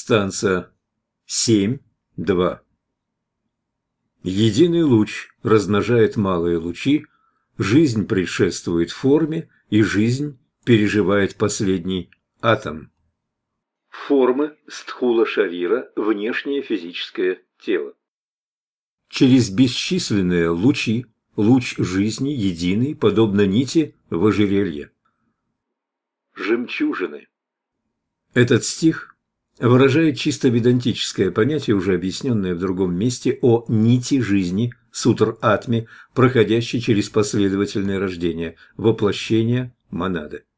станция 7.2. Единый луч размножает малые лучи, жизнь предшествует форме, и жизнь переживает последний атом. Формы стхула шарира – внешнее физическое тело. Через бесчисленные лучи, луч жизни единый, подобно нити в ожерелье. Жемчужины. Этот стих выражает чисто ведантическое понятие, уже объясненное в другом месте, о нити жизни, сутр-атме, проходящей через последовательное рождение, воплощение монады.